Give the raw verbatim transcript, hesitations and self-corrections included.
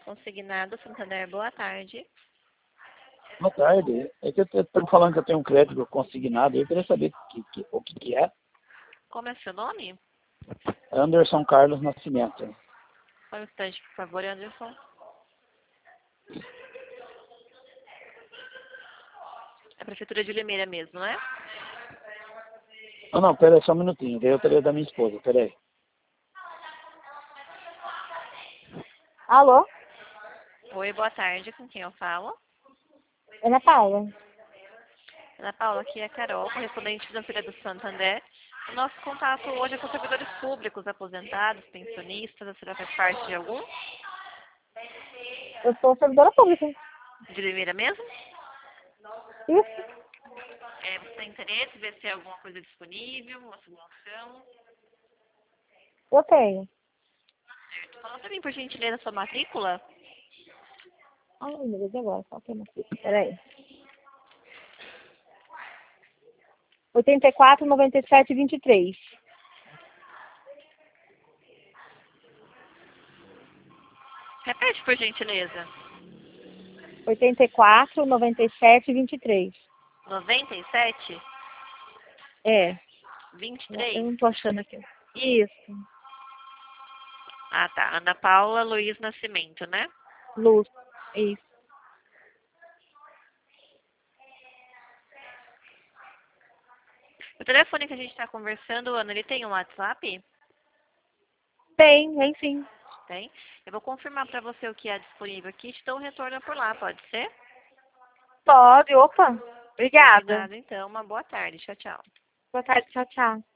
Consignado, Santander, boa tarde. Boa tarde. É que eu estou falando que eu tenho um crédito consignado e eu queria saber que, que, o que, que é. Como é seu nome? Anderson Carlos Nascimento. Só um instante, por favor, Anderson. É a Prefeitura de Limeira mesmo, né? Não, não, pera aí, só um minutinho. Daí eu teria da minha esposa, pera aí. Alô? Oi, boa tarde. Com quem eu falo? Ana Paula. Ana Paula, aqui é a Carol, correspondente financeira do Santander. O nosso contato hoje é com servidores públicos, aposentados, pensionistas. A senhora faz parte de algum? Eu sou servidora pública. De Limeira mesmo? Isso. É, você tem interesse em ver se tem alguma coisa disponível, uma simulação? Eu tenho. Certo. Fala pra mim, por gentileza, a sua matrícula. Ai, meu Deus, e agora? Só tem uma fita. Peraí. oitenta e quatro, noventa e sete, vinte e três. Repete, por gentileza. oitenta e quatro, noventa e sete, vinte e três. noventa e sete, É. vinte e Eu três. não tô achando aqui. Isso. Ah, tá. Ana Paula Luiz Nascimento, né? Luz. Isso. O telefone que a gente está conversando, Ana, ele tem um WhatsApp? Tem, tem sim. Tem. Eu vou confirmar para você o que é disponível aqui. Te dou um retorno por lá, pode ser? Pode, opa. Obrigada. Combinado, então. Uma boa tarde. Tchau, tchau. Boa tarde, tchau, tchau.